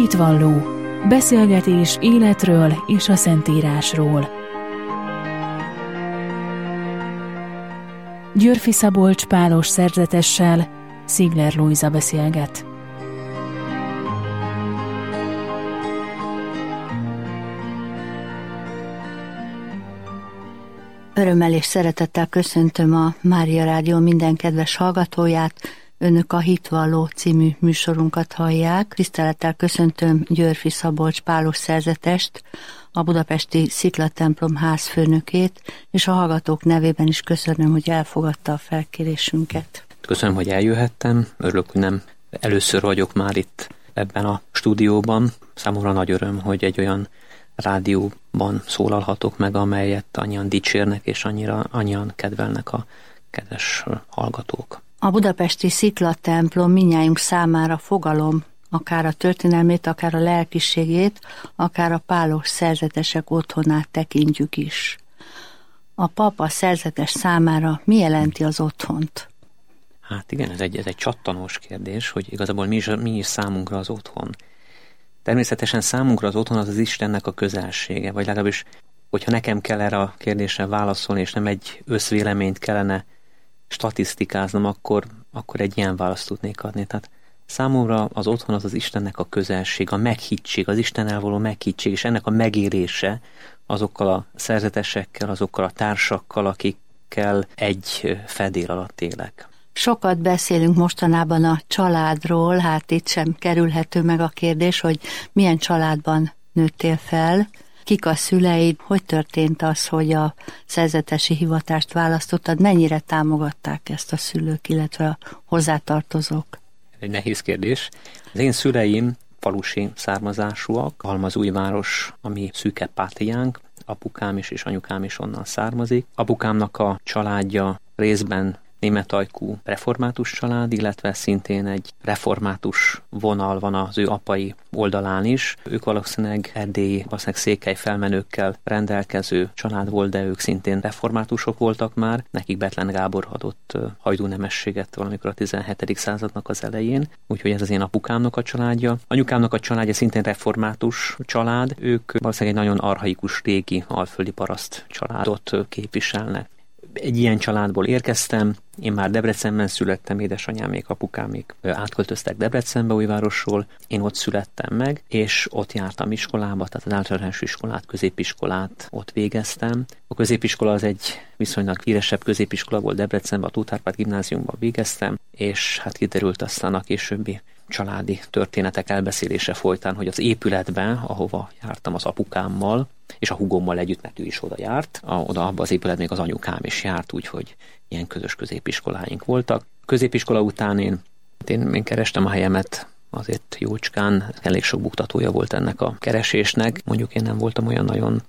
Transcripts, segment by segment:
Hitvalló. Beszélgetés életről és a Szentírásról. Györffy Szabolcs pálos szerzetessel Szigler Lujza beszélget. Örömmel és szeretettel köszöntöm a Mária Rádió minden kedves hallgatóját. Önök a Hitvalló című műsorunkat hallják. Tisztelettel köszöntöm Györffy Szabolcs pálos szerzetest, a budapesti Sziklatemplom házfőnökét, és a hallgatók nevében is köszönöm, hogy elfogadta a felkérésünket. Köszönöm, hogy eljöhettem. Örülök, hogy nem először vagyok már itt ebben a stúdióban. Számomra nagy öröm, hogy egy olyan rádióban szólalhatok meg, amelyet annyian dicsérnek, és annyian kedvelnek a kedves hallgatók. A budapesti Sziklatemplom mindnyájunk számára fogalom, akár a történelmét, akár a lelkiségét, akár a pálos szerzetesek otthonát tekintjük is. A pap a szerzetes számára mi jelenti az otthont? Hát igen, ez egy csattanós kérdés, hogy igazából mi is számunkra az otthon. Természetesen számunkra az otthon az Istennek a közelsége, vagy legalábbis, hogyha nekem kell erre a kérdésre válaszolni, és nem egy összvéleményt kellene statisztikáznom, akkor egy ilyen választ tudnék adni. Tehát számomra az otthon az Istennek a közelség, a meghittség, az Istennel való meghittség, és ennek a megérése azokkal a szerzetesekkel, azokkal a társakkal, akikkel egy fedél alatt élek. Sokat beszélünk mostanában a családról, hát itt sem kerülhető meg a kérdés, hogy milyen családban nőttél fel, kik a szüleid, hogy történt az, hogy a szerzetesi hivatást választottad, mennyire támogatták ezt a szülők, illetve a hozzátartozók? Egy nehéz kérdés. Az én szüleim falusi származásúak, Halmazújváros, ami szűke pátriánk, apukám is és anyukám is onnan származik. Apukámnak a családja részben németajkú református család, illetve szintén egy református vonal van az ő apai oldalán is. Ők valószínűleg erdélyi, székely felmenőkkel rendelkező család volt, de ők szintén reformátusok voltak már. Nekik Bethlen Gábor adott hajdúnemességet valamikor a 17. századnak az elején, úgyhogy ez az én apukámnak a családja. Anyukámnak a családja szintén református család, ők valószínűleg egy nagyon archaikus, régi alföldi paraszt családot képviselnek. Egy ilyen családból érkeztem, én már Debrecenben születtem, édesanyámék, apukámék átköltöztek Debrecenbe Újvárosról, én ott születtem meg, és ott jártam iskolába, tehát az általános iskolát, középiskolát ott végeztem. A középiskola az egy viszonylag híresebb középiskola volt Debrecenben, a Tóth Árpád gimnáziumban végeztem, és hát kiderült aztán a későbbi családi történetek elbeszélése folytán, hogy az épületben, ahova jártam az apukámmal, és a húgommal együtt, mert ő is oda járt, oda abba az épületben még az anyukám is járt, úgyhogy ilyen közös középiskoláink voltak. Középiskola után én kerestem a helyemet, azért jócskán, elég sok buktatója volt ennek a keresésnek. Mondjuk én nem voltam olyan nagyon,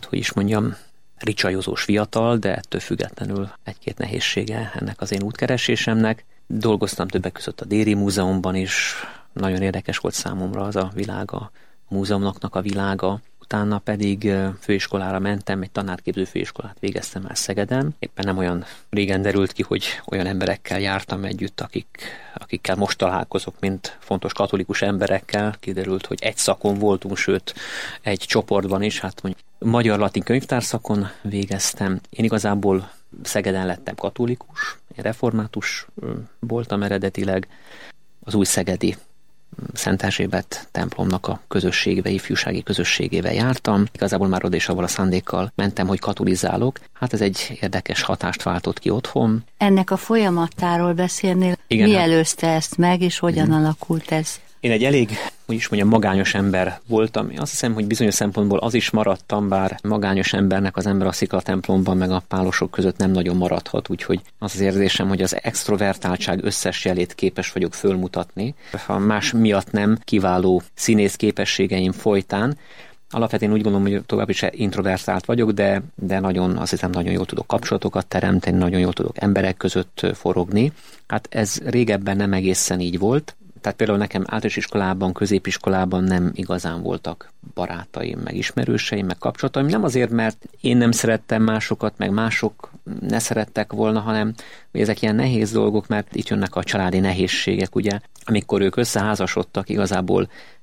ricsajozós fiatal, de ettől függetlenül egy-két nehézsége ennek az én útkeresésemnek. Dolgoztam többek között a Déri Múzeumban is, nagyon érdekes volt számomra az a világa, a múzeumnak a világa. Utána pedig főiskolára mentem, egy tanárképző főiskolát végeztem el Szegeden. Éppen nem olyan régen derült ki, hogy olyan emberekkel jártam együtt, akikkel most találkozok, mint fontos katolikus emberekkel. Kiderült, hogy egy szakon voltunk, sőt egy csoportban is, mondjuk magyar-latin könyvtárszakon végeztem. Én igazából Szegeden lettem katolikus, én református voltam eredetileg, az új szegedi Szent Erzsébet templomnak a közösségébe, ifjúsági közösségébe jártam. Igazából már oda is avval a szándékkal mentem, hogy katolizálok. Hát ez egy érdekes hatást váltott ki otthon. Ennek a folyamatáról beszélnél? Igen, mi előzte ezt meg, és hogyan alakult ez? Én egy elég, magányos ember voltam. Azt hiszem, hogy bizonyos szempontból az is maradtam, bár magányos embernek az ember a Sziklatemplomban meg a pálosok között nem nagyon maradhat, úgyhogy az érzésem, hogy az extrovertáltság összes jelét képes vagyok fölmutatni. Ha más miatt nem, kiváló színész képességeim folytán. Alapvetően úgy gondolom, hogy tovább is introvertált vagyok, de azt hiszem, nagyon jól tudok kapcsolatokat teremteni, nagyon jól tudok emberek között forogni. Hát ez régebben nem egészen így volt. Tehát például nekem általános iskolában, középiskolában nem igazán voltak barátaim, meg ismerőseim, meg kapcsolataim. Nem azért, mert én nem szerettem másokat, meg mások ne szerettek volna, hanem hogy ezek ilyen nehéz dolgok, mert itt jönnek a családi nehézségek, ugye. Amikor ők összeházasodtak, igazából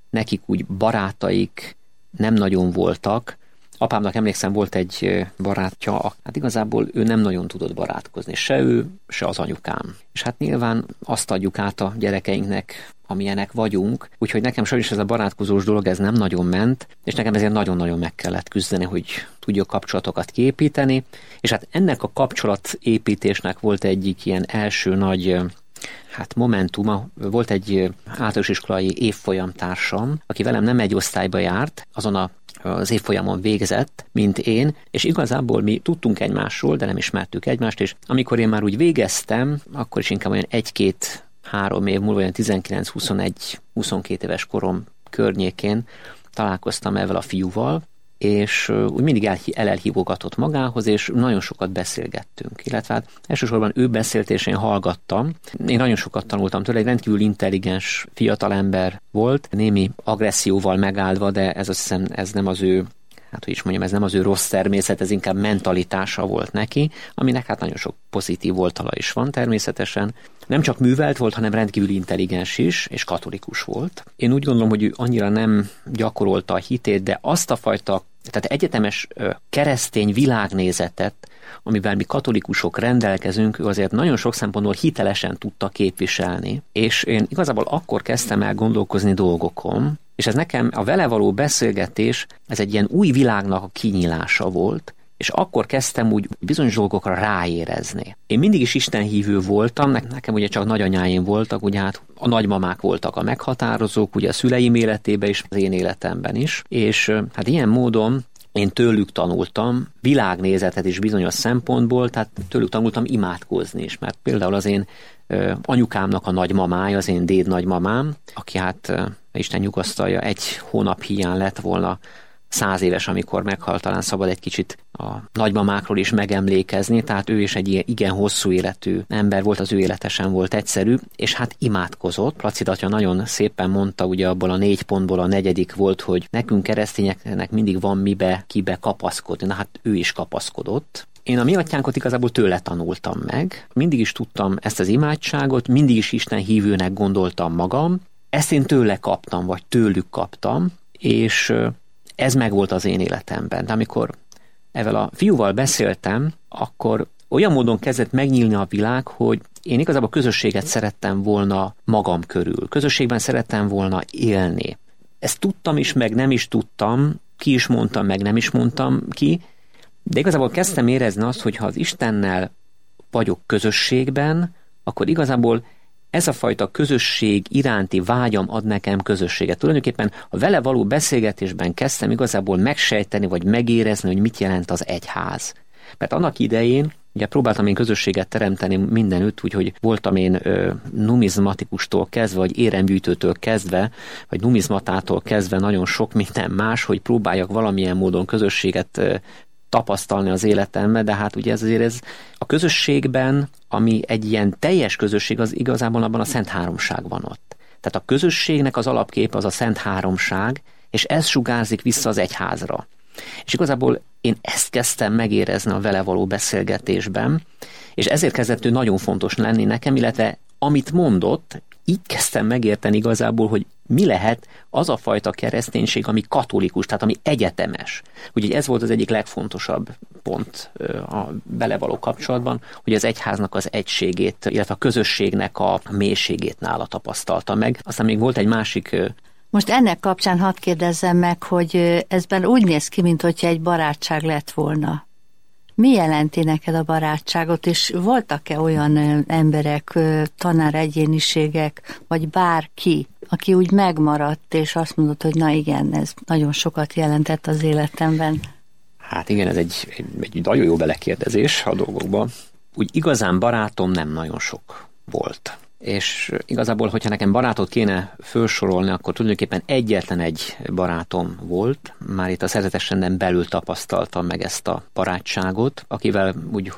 nekik úgy barátaik nem nagyon voltak. Apámnak emlékszem, volt egy barátja, hát igazából ő nem nagyon tudott barátkozni, se ő, se az anyukám. És hát nyilván azt adjuk át a gyerekeinknek, amilyenek vagyunk, úgyhogy nekem sajnos ez a barátkozós dolog, ez nem nagyon ment, és nekem ezért nagyon-nagyon meg kellett küzdeni, hogy tudjuk kapcsolatokat kiépíteni, és hát ennek a kapcsolatépítésnek volt egyik ilyen első nagy momentuma. Volt egy általános iskolai évfolyamtársam, aki velem nem egy osztályba járt, azon az évfolyamon végzett, mint én, és igazából mi tudtunk egymásról, de nem ismertük egymást, és amikor én már úgy végeztem, akkor is inkább olyan 1-2-3 év múlva, olyan 19-21-22 éves korom környékén találkoztam ezzel a fiúval, és úgy mindig elhívogatott magához, és nagyon sokat beszélgettünk. Illetve hát elsősorban ő beszélt, és én hallgattam. Én nagyon sokat tanultam tőle, egy rendkívül intelligens fiatalember volt, némi agresszióval megáldva, de ez azt hiszem, ez nem az ő, ez nem az ő rossz természet, ez inkább mentalitása volt neki, aminek hát nagyon sok pozitív oldala is van természetesen. Nem csak művelt volt, hanem rendkívül intelligens is, és katolikus volt. Én úgy gondolom, hogy ő annyira nem gyakorolta a hitét, de azt a fajta, tehát egyetemes keresztény világnézetet, amivel mi katolikusok rendelkezünk, ő azért nagyon sok szempontból hitelesen tudta képviselni. És én igazából akkor kezdtem el gondolkozni dolgokon, és ez nekem a vele való beszélgetés, ez egy ilyen új világnak a kinyílása volt, és akkor kezdtem úgy bizonyos dolgokra ráérezni. Én mindig is istenhívő voltam, nekem ugye csak nagyanyáim voltak, ugye hát a nagymamák voltak a meghatározók, ugye a szüleim életében is, az én életemben is, és hát ilyen módon én tőlük tanultam világnézetet is bizonyos szempontból, tehát tőlük tanultam imádkozni is, mert például az én anyukámnak a nagymamája, az én déd nagymamám, aki hát Isten nyugasztalja, 1 hónap hiány lett volna 100 éves, amikor meghalt, talán szabad egy kicsit a nagymamákról is megemlékezni, tehát ő is egy igen hosszú életű ember volt, az ő élete sem volt egyszerű, és hát imádkozott. Placid atya nagyon szépen mondta, ugye abból a 4 pontból a 4. volt, hogy nekünk keresztényeknek mindig van kibe kapaszkodni, na hát ő is kapaszkodott. Én a mi atyánkot igazából tőle tanultam meg, mindig is tudtam ezt az imádságot, mindig is Isten hívőnek gondoltam magam, ezt én tőle kaptam, vagy tőlük kaptam, és ez megvolt az én életemben. De amikor ezzel a fiúval beszéltem, akkor olyan módon kezdett megnyílni a világ, hogy én igazából közösséget szerettem volna magam körül. Közösségben szerettem volna élni. Ezt tudtam is, meg nem is tudtam, ki is mondtam, meg nem is mondtam ki, de igazából kezdtem érezni azt, hogy ha az Istennel vagyok közösségben, akkor igazából ez a fajta közösség iránti vágyam ad nekem közösséget. Tulajdonképpen a vele való beszélgetésben kezdtem igazából megsejteni, vagy megérezni, hogy mit jelent az egyház. Mert annak idején ugye próbáltam én közösséget teremteni mindenütt, úgyhogy voltam én numizmatikustól kezdve, vagy éremgyűjtőtől kezdve, vagy numizmatától kezdve nagyon sok minden más, hogy próbáljak valamilyen módon közösséget tapasztalni az életemben, de hát ugye ez a közösségben, ami egy ilyen teljes közösség, az igazából abban a Szent Háromság van ott. Tehát a közösségnek az alapképe az a Szent Háromság, és ez sugárzik vissza az egyházra. És igazából én ezt kezdtem megérezni a vele való beszélgetésben, és ezért kezdett ő nagyon fontos lenni nekem, illetve amit mondott, így kezdtem megérteni igazából, hogy mi lehet az a fajta kereszténység, ami katolikus, tehát ami egyetemes. Úgyhogy ez volt az egyik legfontosabb pont a vele való kapcsolatban, hogy az egyháznak az egységét, illetve a közösségnek a mélységét nála tapasztalta meg. Aztán még volt egy másik... Most ennek kapcsán hadd kérdezzem meg, hogy ezben úgy néz ki, mint hogyha egy barátság lett volna. Mi jelenti neked a barátságot, és voltak-e olyan emberek, tanáregyéniségek, vagy bárki, aki úgy megmaradt, és azt mondott, hogy na igen, ez nagyon sokat jelentett az életemben? Hát igen, ez egy nagyon jó belekérdezés a dolgokba. Úgy igazán barátom nem nagyon sok volt. És igazából, hogyha nekem barátot kéne felsorolni, akkor tulajdonképpen egyetlen egy barátom volt. Már itt a szerzetesrenden belül tapasztaltam meg ezt a barátságot, akivel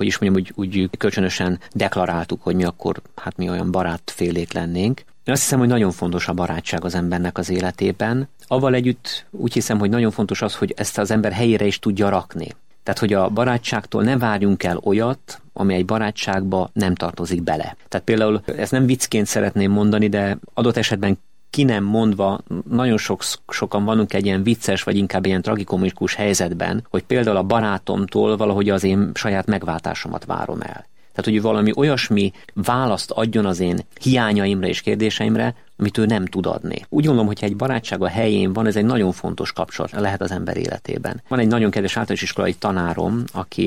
úgy kölcsönösen deklaráltuk, hogy mi akkor, hát mi olyan barátfélék lennénk. Én azt hiszem, hogy nagyon fontos a barátság az embernek az életében. Avval együtt úgy hiszem, hogy nagyon fontos az, hogy ezt az ember helyére is tudja rakni. Tehát, hogy a barátságtól ne várjunk el olyat, ami egy barátságba nem tartozik bele. Tehát például, ezt nem viccként szeretném mondani, de adott esetben ki nem mondva, nagyon sokan vanunk egy ilyen vicces, vagy inkább ilyen tragikomikus helyzetben, hogy például a barátomtól valahogy az én saját megváltásomat várom el. Tehát, hogy valami olyasmi választ adjon az én hiányaimra és kérdéseimre, amit ő nem tud adni. Úgy gondolom, hogy egy barátság a helyén van, ez egy nagyon fontos kapcsolat lehet az ember életében. Van egy nagyon kedves általános iskolai tanárom,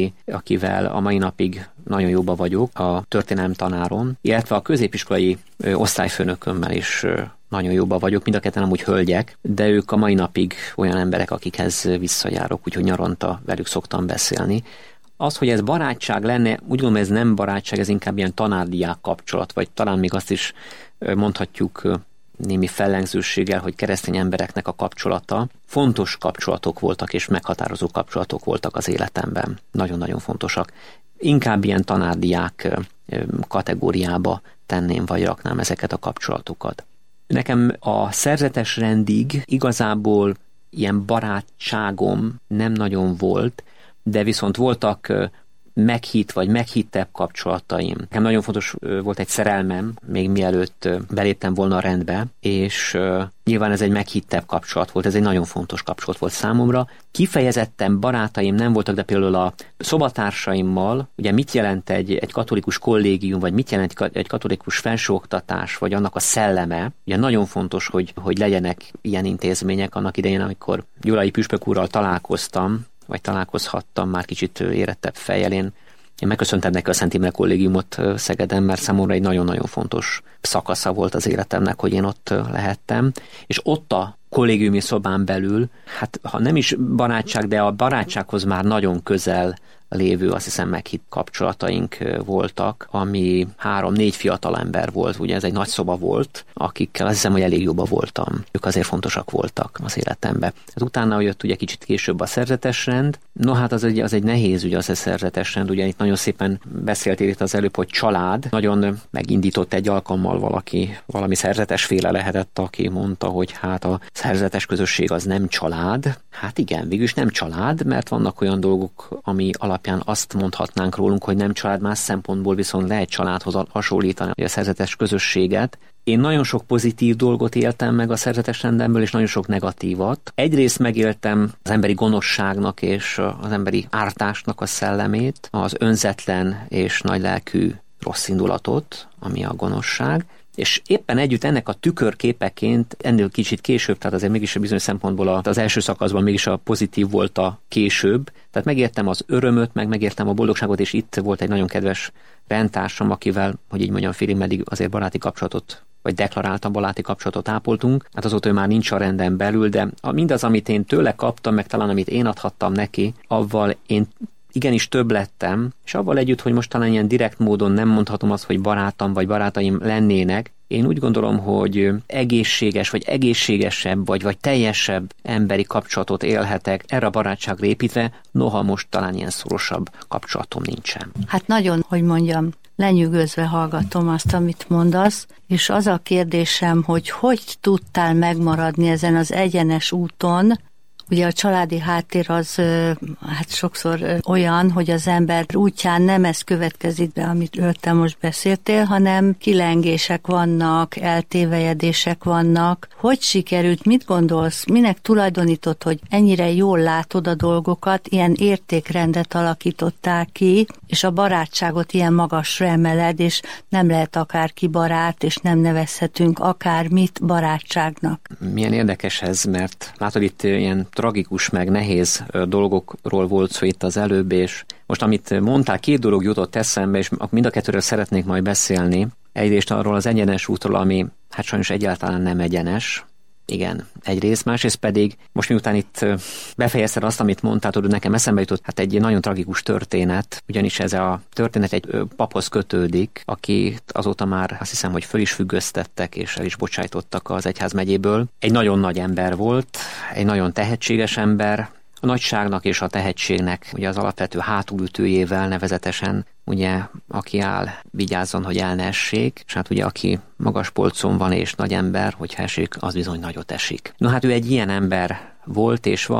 akivel a mai napig nagyon jóba vagyok, a történelem tanárom, illetve a középiskolai osztályfőnökömmel is nagyon jóba vagyok, mind a ketten amúgy hölgyek, de ők a mai napig olyan emberek, akikhez visszajárok, úgyhogy nyaranta velük szoktam beszélni. Az, hogy ez barátság lenne, úgy gondolom, ez nem barátság, ez inkább ilyen tanár-diák kapcsolat, vagy talán még azt is mondhatjuk némi fellengzőséggel, hogy keresztény embereknek a kapcsolata. Fontos kapcsolatok voltak, és meghatározó kapcsolatok voltak az életemben. Nagyon-nagyon fontosak. Inkább ilyen tanár-diák kategóriába tenném, vagy raknám ezeket a kapcsolatokat. Nekem a szerzetes rendig igazából ilyen barátságom nem nagyon volt, de viszont voltak meghitt vagy meghittebb kapcsolataim. Nekem nagyon fontos volt egy szerelmem, még mielőtt beléptem volna a rendbe, és nyilván ez egy meghittebb kapcsolat volt, ez egy nagyon fontos kapcsolat volt számomra. Kifejezetten barátaim nem voltak, de például a szobatársaimmal, ugye mit jelent egy katolikus kollégium, vagy mit jelent egy katolikus felsőoktatás, vagy annak a szelleme, ugye nagyon fontos, hogy legyenek ilyen intézmények. Annak idején, amikor Gyulai püspök úrral találkoztam, vagy találkozhattam már kicsit érettebb fejjel. Én megköszöntem neki a Szent Imre Kollégiumot Szegeden, mert számomra egy nagyon-nagyon fontos szakasza volt az életemnek, hogy én ott lehettem. És ott a kollégiumi szobán belül, hát ha nem is barátság, de a barátsághoz már nagyon közel lévő, azt hiszem, meghitt kapcsolataink voltak, ami 3-4 fiatal ember volt, ugye ez egy nagy szoba volt, akikkel azt hiszem, hogy elég jobban voltam. Ők azért fontosak voltak az életemben. Hát utána jött ugye kicsit később a szerzetes rend. No hát az egy nehéz ügy az a szerzetes rend, ugye itt nagyon szépen beszéltél itt az előbb, hogy család. Nagyon megindított egy alkalommal valami szerzetesféle lehetett, aki mondta, hogy hát a szerzetes közösség az nem család. Hát igen, végülis nem család, mert vannak olyan dolgok, ami alapján azt mondhatnánk rólunk, hogy nem család, más szempontból viszont lehet családhoz hasonlítani a szerzetes közösséget. Én nagyon sok pozitív dolgot éltem meg a szerzetes rendemből, és nagyon sok negatívat. Egyrészt megéltem az emberi gonoszságnak és az emberi ártásnak a szellemét, az önzetlen és nagylelkű rossz indulatot, ami a gonoszság. És éppen együtt ennek a tükörképeként ennél kicsit később, tehát azért mégis a bizonyos szempontból az első szakaszban mégis a pozitív volt a később. Tehát megértem az örömöt, megértem a boldogságot, és itt volt egy nagyon kedves rendtársam, akivel, hogy így mondjam, félig meddig azért baráti kapcsolatot, vagy deklaráltan baráti kapcsolatot ápoltunk. Hát azóta ő már nincs a renden belül, de mindaz, amit én tőle kaptam, meg talán amit én adhattam neki, avval én igenis több lettem, és avval együtt, hogy most talán ilyen direkt módon nem mondhatom azt, hogy barátom vagy barátaim lennének, én úgy gondolom, hogy egészséges, vagy egészségesebb, vagy teljesebb emberi kapcsolatot élhetek erre a barátságra építve, noha most talán ilyen szorosabb kapcsolatom nincsen. Hát nagyon, hogy mondjam, lenyűgözve hallgatom azt, amit mondasz, és az a kérdésem, hogy tudtál megmaradni ezen az egyenes úton. Ugye a családi háttér az hát sokszor olyan, hogy az ember útján nem ez következik be, amiről te most beszéltél, hanem kilengések vannak, eltévejedések vannak. Hogy sikerült, mit gondolsz, minek tulajdonított, hogy ennyire jól látod a dolgokat, ilyen értékrendet alakítottál ki, és a barátságot ilyen magasra emeled, és nem lehet akárki barát, és nem nevezhetünk akármit barátságnak. Milyen érdekes ez, mert látod, itt ilyen tragikus, meg nehéz dolgokról volt szó itt az előbb, és most amit mondtál, 2 dolog jutott eszembe, és mind a kettőről szeretnék majd beszélni. Egyrészt arról az egyenes útról, ami hát sajnos egyáltalán nem egyenes. Igen, egyrészt, másrészt pedig, most miután itt befejezted azt, amit mondtál, tudod, nekem eszembe jutott hát egy nagyon tragikus történet, ugyanis ez a történet egy paphoz kötődik, aki azóta már azt hiszem, hogy föl is függöztettek, és el is bocsájtottak az egyházmegyéből. Egy nagyon nagy ember volt, egy nagyon tehetséges ember, a nagyságnak és a tehetségnek ugye az alapvető hátulütőjével nevezetesen, ugye, aki áll, vigyázzon, hogy el ne essék, és hát ugye, aki magas polcon van és nagy ember, hogyha esik, az bizony nagyot esik. No hát ő egy ilyen ember volt és van,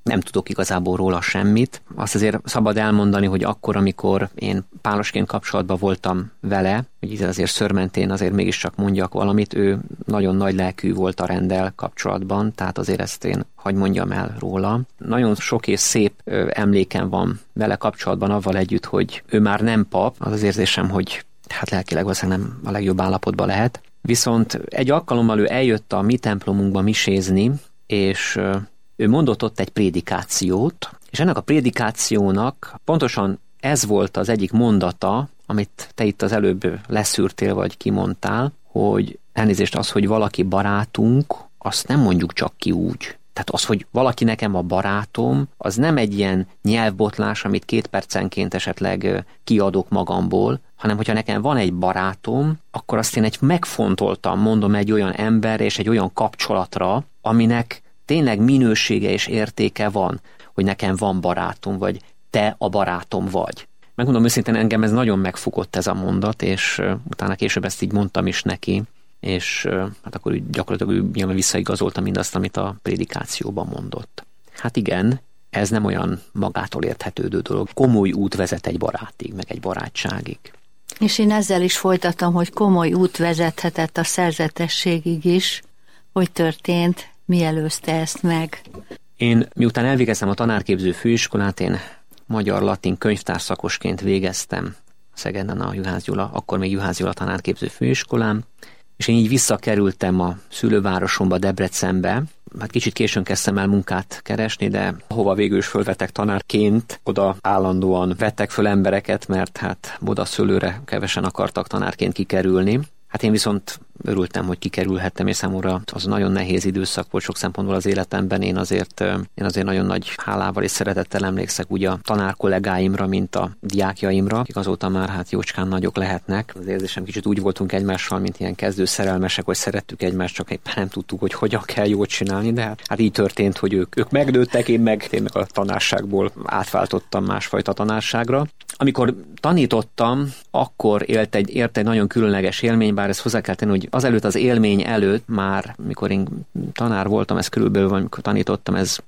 nem tudok igazából róla semmit. Azt azért szabad elmondani, hogy akkor, amikor én pálosként kapcsolatban voltam vele, hogy azért szőrmentén azért mégiscsak mondjak valamit, ő nagyon nagy lelkű volt a renddel kapcsolatban, tehát azért ezt én hadd mondjam el róla. Nagyon sok és szép emlékem van vele kapcsolatban avval együtt, hogy ő már nem pap, az érzésem, hogy hát lelkileg valószínűleg nem a legjobb állapotban lehet. Viszont egy alkalommal ő eljött a mi templomunkba misézni, és ő mondott ott egy prédikációt, és ennek a prédikációnak pontosan ez volt az egyik mondata, amit te itt az előbb leszűrtél, vagy kimondtál, hogy elnézést az, hogy valaki barátunk, azt nem mondjuk csak ki úgy. Tehát az, hogy valaki nekem a barátom, az nem egy ilyen nyelvbotlás, amit 2 percenként esetleg kiadok magamból, hanem hogyha nekem van egy barátom, akkor azt én megfontoltam, mondom, egy olyan ember és egy olyan kapcsolatra, aminek tényleg minősége és értéke van, hogy nekem van barátom, vagy te a barátom vagy. Megmondom őszintén, engem ez nagyon megfogott ez a mondat, és utána később ezt így mondtam is neki, és hát akkor gyakorlatilag nyilván visszaigazolta mindazt, amit a prédikációban mondott. Hát igen, ez nem olyan magától érthetődő dolog. Komoly út vezet egy barátig, meg egy barátságig. És én ezzel is folytatom, hogy komoly út vezethetett a szerzetességig is. Hogy történt? Mi előzte ezt meg? Én miután elvégeztem a tanárképző főiskolát, én magyar-latin könyvtárszakosként végeztem Szegeden a Juhász Gyula, akkor még Juhász Gyula tanárképző főiskolán, és én így visszakerültem a szülővárosomba, Debrecenbe. Hát kicsit későn kezdtem el munkát keresni, de hova végül is fölvettek tanárként, oda állandóan vettek föl embereket, mert hát oda szőlőre kevesen akartak tanárként kikerülni. Hát én viszont örültem, hogy kikerülhettem, és számomra az nagyon nehéz időszak volt sok szempontból az életemben. Én azért nagyon nagy hálával és szeretettel emlékszek úgy a tanárkollégáimra, mint a diákjaimra, akik azóta már hát jócskán nagyok lehetnek. Az érzésem kicsit úgy voltunk egymással, mint ilyen kezdő szerelmesek, hogy szerettük egymást, csak éppen nem tudtuk, hogy hogyan kell jót csinálni, de hát így történt, hogy ők megnőttek, én meg a tanárságból átváltottam másfajta tanárságra. Amikor tanítottam, akkor ért egy nagyon különleges élmény, bár ezt hozzá kell tenni, hogy azelőtt az élmény előtt már, mikor én tanár voltam, ez körülbelül, amikor tanítottam, ez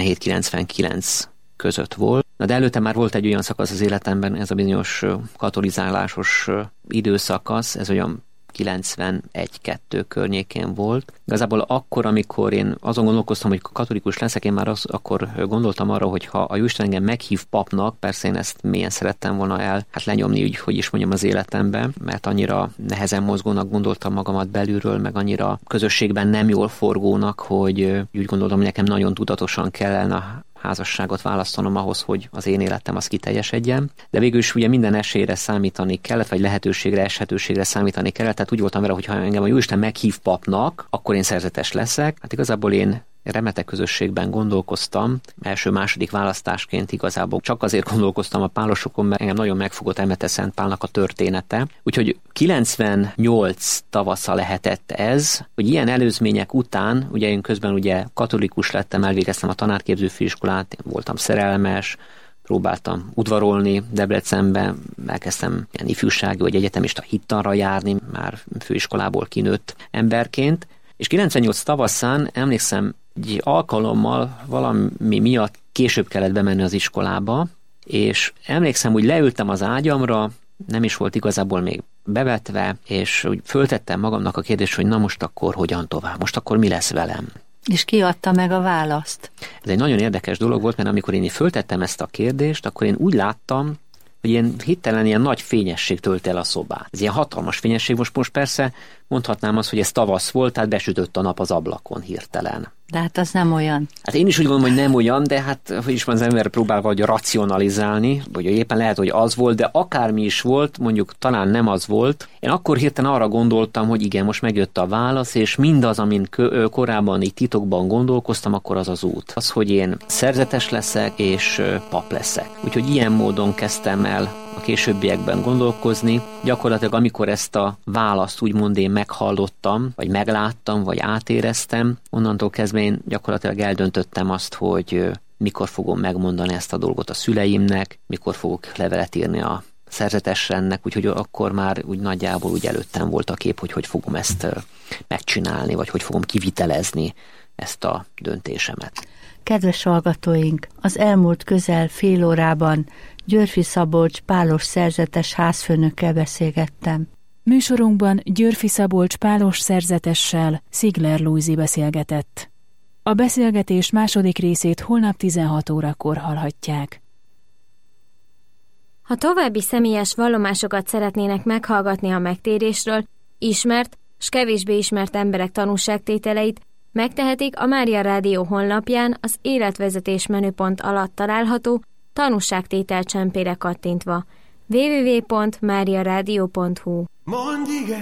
97-99 között volt. De előtte már volt egy olyan szakasz az életemben, ez a bizonyos katolizálásos időszakasz, ez olyan 91-2 környékén volt. Igazából akkor, amikor én azon gondolkoztam, hogy katolikus leszek, én már akkor gondoltam arra, hogy ha a Jóisten engem meghív papnak, persze én ezt mélyen szerettem volna lenyomni, úgy, hogy is mondjam, az életembe, mert annyira nehezen mozgónak gondoltam magamat belülről, meg annyira közösségben nem jól forgónak, hogy úgy gondoltam, hogy nekem nagyon tudatosan kellene házasságot választanom ahhoz, hogy az én életem az kiteljesedjen. De végül is ugye minden esélyre számítani kellett, vagy lehetőségre, eshetőségre számítani kellett. Tehát úgy voltam vele, hogy ha engem a Jóisten meghív papnak, akkor én szerzetes leszek. Hát igazából én remetek közösségben gondolkoztam, első-második választásként igazából csak azért gondolkoztam a pálosokon, mert engem nagyon megfogott Emete Szent Pálnak a története. Úgyhogy 98 tavasza lehetett ez, hogy ilyen előzmények után, ugye én közben ugye katolikus lettem, elvégeztem a tanárképző főiskolát, voltam szerelmes, próbáltam udvarolni Debrecenbe, elkezdtem ilyen ifjúsági vagy egyetemista hittanra járni, már főiskolából kinőtt emberként, és 98 tavaszán emlékszem, egy alkalommal valami miatt később kellett bemenni az iskolába, és emlékszem, hogy leültem az ágyamra, nem is volt igazából még bevetve, és úgy föltettem magamnak a kérdést, hogy na most akkor hogyan tovább, most akkor mi lesz velem. És ki adta meg a választ? Ez egy nagyon érdekes dolog volt, mert amikor én föltettem ezt a kérdést, akkor én úgy láttam, hogy ilyen hirtelen ilyen nagy fényesség tölt el a szobát. Ez ilyen hatalmas fényesség, most persze mondhatnám azt, hogy ez tavasz volt, tehát besütött a nap az ablakon hirtelen. De hát az nem olyan. Hát én is úgy gondolom, hogy nem olyan, de hát hogy is van, az ember próbál vagy racionalizálni, vagy éppen lehet, hogy az volt, de akármi is volt, mondjuk talán nem az volt. Én akkor hirtelen arra gondoltam, hogy igen, most megjött a válasz, és mindaz, amin korábban így titokban gondolkoztam, akkor az az út. Az, hogy én szerzetes leszek, és pap leszek. Úgyhogy ilyen módon kezdtem el a későbbiekben gondolkozni. Gyakorlatilag amikor ezt a választ úgymond én meghallottam, vagy megláttam, vagy átéreztem, onnantól kezdve én gyakorlatilag eldöntöttem azt, hogy mikor fogom megmondani ezt a dolgot a szüleimnek, mikor fogok levelet írni a szerzetesrennek, úgyhogy akkor már úgy nagyjából úgy előttem volt a kép, hogy fogom ezt megcsinálni, vagy hogy fogom kivitelezni ezt a döntésemet. Kedves hallgatóink, az elmúlt közel fél órában Györffy Szabolcs Pálos szerzetes házfőnökkel beszélgettem. Műsorunkban Györffy Szabolcs Pálos szerzetessel Szigler Lujzi beszélgetett. A beszélgetés második részét holnap 16 órakor hallhatják. Ha további személyes vallomásokat szeretnének meghallgatni a megtérésről, ismert s kevésbé ismert emberek tanúságtételeit, megtehetik a Mária Rádió honlapján az életvezetés menüpont alatt található tanúságtétel csempére kattintva. www.mariaradio.hu